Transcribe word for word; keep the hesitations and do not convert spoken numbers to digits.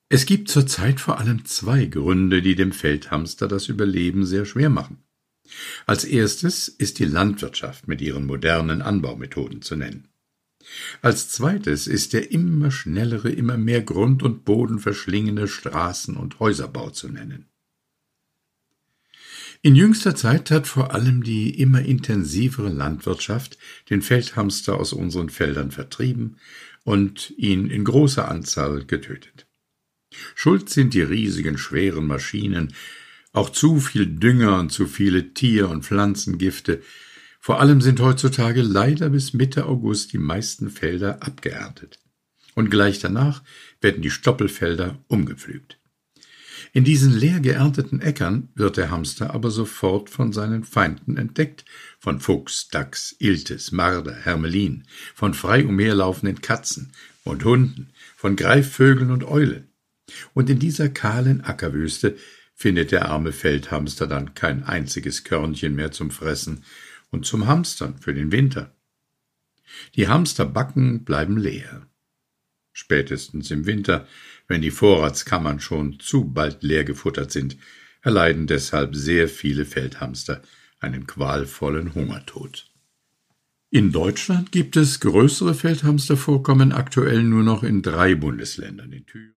Es gibt zurzeit vor allem zwei Gründe, die dem Feldhamster das Überleben sehr schwer machen. Als erstes ist die Landwirtschaft mit ihren modernen Anbaumethoden zu nennen. Als zweites ist der immer schnellere, immer mehr Grund und Boden verschlingende Straßen- und Häuserbau zu nennen. In jüngster Zeit hat vor allem die immer intensivere Landwirtschaft den Feldhamster aus unseren Feldern vertrieben und ihn in großer Anzahl getötet. Schuld sind die riesigen, schweren Maschinen, auch zu viel Dünger und zu viele Tier- und Pflanzengifte. Vor allem sind heutzutage leider bis Mitte August die meisten Felder abgeerntet. Und gleich danach werden die Stoppelfelder umgepflügt. In diesen leer geernteten Äckern wird der Hamster aber sofort von seinen Feinden entdeckt, von Fuchs, Dachs, Iltis, Marder, Hermelin, von frei umherlaufenden Katzen und Hunden, von Greifvögeln und Eulen. Und in dieser kahlen Ackerwüste findet der arme Feldhamster dann kein einziges Körnchen mehr zum Fressen und zum Hamstern für den Winter. Die Hamsterbacken bleiben leer. Spätestens im Winter, wenn die Vorratskammern schon zu bald leer gefuttert sind, erleiden deshalb sehr viele Feldhamster einen qualvollen Hungertod. In Deutschland gibt es größere Feldhamstervorkommen aktuell nur noch in drei Bundesländern, in Thüringen